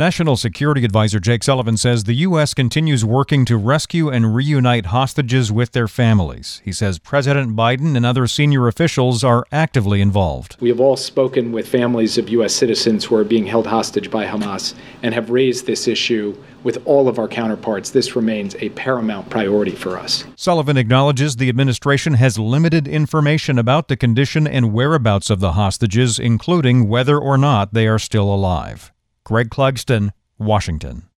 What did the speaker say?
National Security Advisor Jake Sullivan says the U.S. continues working to rescue and reunite hostages with their families. He says President Biden and other senior officials are actively involved. We have all spoken with families of U.S. citizens who are being held hostage by Hamas and have raised this issue with all of our counterparts. This remains a paramount priority for us. Sullivan acknowledges the administration has limited information about the condition and whereabouts of the hostages, including whether or not they are still alive. Greg Clugston, Washington.